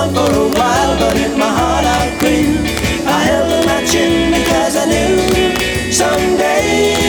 on for a while, but in my heart I grieve. I held in my chin because I knew someday